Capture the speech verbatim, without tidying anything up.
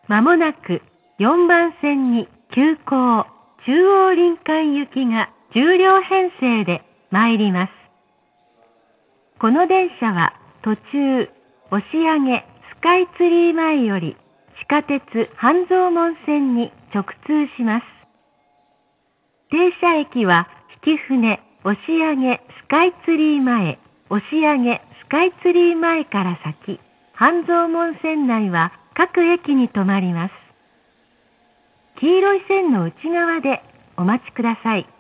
まもなくよんばん線に急行中央林間行きがじゅう両編成で参ります。この電車は途中押上スカイツリー前より地下鉄半蔵門線に直通します。停車駅は曳舟押上スカイツリー前、押上スカイツリー前から先、半蔵門線内は各駅に停まります。黄色い線の内側でお待ちください。